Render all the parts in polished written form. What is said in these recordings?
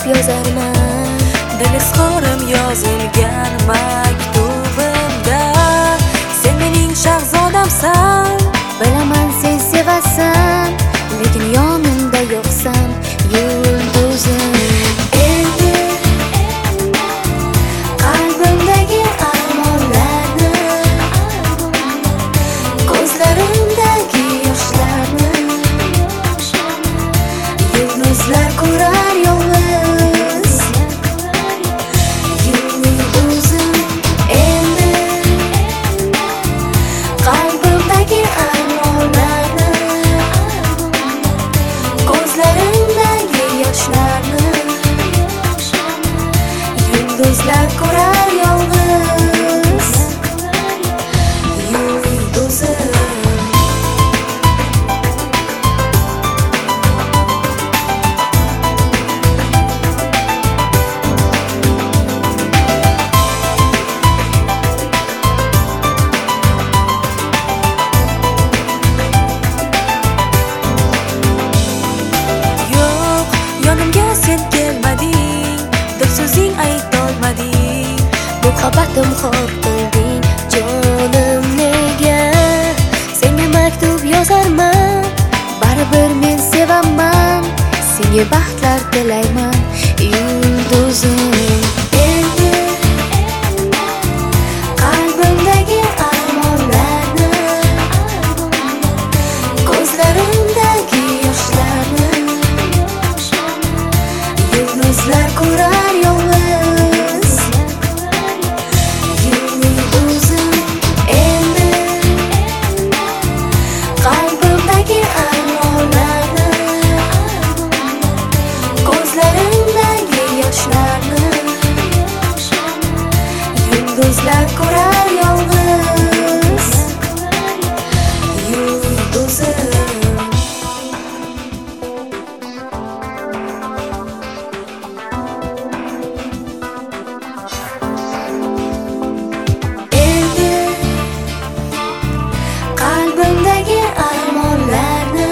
yozarman. Dil izhorim yozilgan maktubimda, sen mening shahzodamsan. Bilaman sen sevasan, lekin yonimda yo'qsan yulduzim. Endi qalbimdagi armonlarni, ko'zlarimdagi yoshlarni yulduzlar ko'rar yolg'iz. Yulduzim, endi qalbimdagi armonlarni, ko'zlarimdagi yoshlarni yulduzlar ko'rar yolg'iz. Yulduzim. Yonimga sen kelmading, dil so'zing aytolmading. Muhabbatim xor qilding jonim, nega senga maktub yozarman. Baribir men sevaman, senga baxtlar tilayman yulduzim. Endi qalbimdagi armonlarni, ko'zlarimdagi yoshlarni yulduzlar ko'rar yolg'iz. Yulduzim, endi qalbimdagi armonlarni, ko'zlarimdagi yoshlarni yulduzlar ko'rar yolg'iz. Yulduzim. Qalbimdagi armonlarni,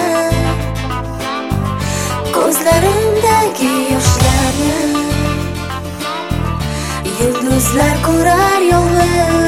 ko'zlarimdagi yoshlarni yulduzlar ko'rar yolg'iz.